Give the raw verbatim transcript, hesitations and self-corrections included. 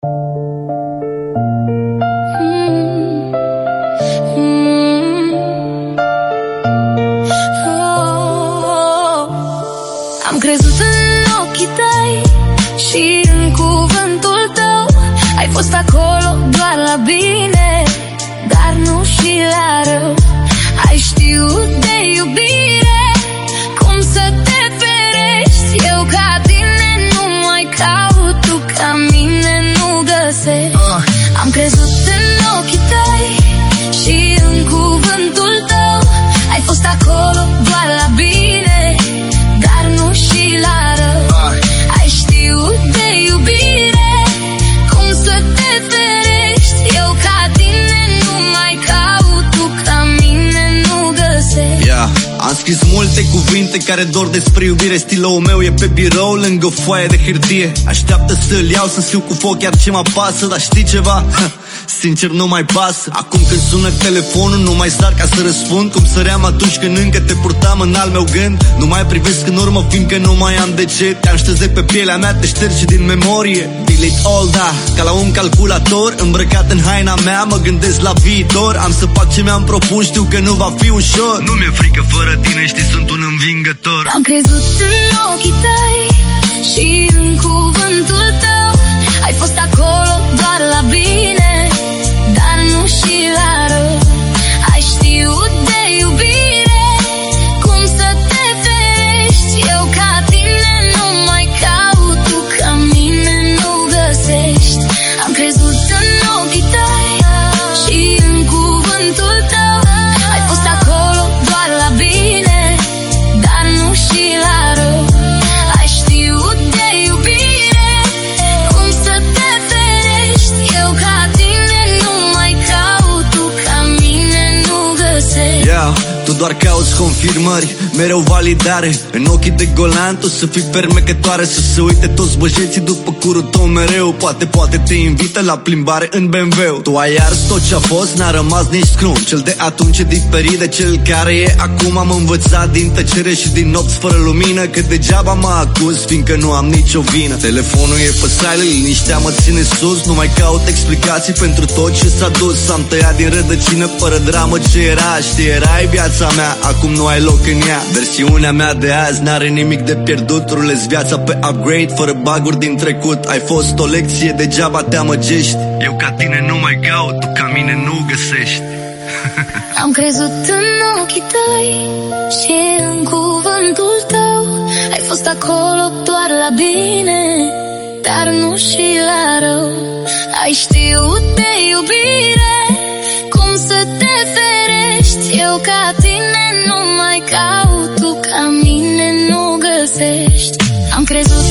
Am crezut în ochii tăi și în cuvântul tău. Ai fost acolo doar la bine, dar nu și la rău. Ai știut de iubire, cum să te ferești. Eu ca tine nu mai caut, tu ca mine nu găsești. uh. Am crezut în ochii tăi și în cuvântul tău. Ai fost acolo doar la bine, dar nu și la rău. uh. Ai știut de iubire, cum să te ferești. Eu ca tine nu mai caut, tu ca mine nu găsești. Yeah. Am scris multe cuvinte care dor despre iubire. Stilul meu e pe birou lângă o foaie de hârtie. Așteaptă să-l iau, să scriu cu foc chiar ce mă pasă. Dar știi ceva? Sincer nu mai pasă. Acum când sună telefonul nu mai sar ca să răspund. Cum săream atunci când încă te purtam în al meu gând. Nu mai privesc în urmă fiindcă nu mai am de ce. Te-am ștezet pe pielea mea, te ștergi din memorie. Delete all, da, ca la un calculator. Îmbrăcat în haina mea, mă gândesc la viitor. Am să fac ce mi-am propus, știu că nu va fi ușor. Nu mi-e frică fără tine, știi, sunt un învingător. Am crezut în ochii tăi și în cuvântul tău. Ai fost acolo doar la bine, dar nu și la rău. Ai știut de iubire, cum să te ferești. Eu ca tine nu mai caut, tu ca mine nu găsești. Am crezut în ochii tăi și în cuvântul tău. Ai fost acolo doar la bine, dar nu și la rău. Ai știut de iubire, cum să te ferești. Eu ca tine nu mai caut, tu ca mine nu găsești. Yeah. Tu doar cauți confirmări, mereu validare. În ochii de golan tu să fii fermecătoare. Să se uite toți băjeții după curul tău mereu. Poate, poate te invită la plimbare în B M W. Tu ai ars tot ce-a fost, n-a rămas nici scrum. Cel de atunci e diferit de cel care e acum. Am învățat din tăcere și din nopți fără lumină că degeaba mă acuz, fiindcă nu am nicio vină. Telefonul e pe silent, liniștea mă ține sus. Nu mai caut explicații pentru tot ce s-a dus. Am tăiat din rădăcină fără dramă ce era. Știi, erai viața mea, acum nu ai loc în ea. Versiunea mea de azi n-are nimic de pierdut. Rulezi viața pe upgrade, fără baguri din trecut. Ai fost o lecție, degeaba te amăgești. Eu ca tine nu mai caut, tu ca mine nu găsești. Am crezut în ochii tăi și în cuvântul tău. Ai fost acolo doar la bine, dar nu și la rău. Ai știut de iubire, cum să te ferești. Eu ca tine nu mai caut, tu ca mine nu găsești. Am crezut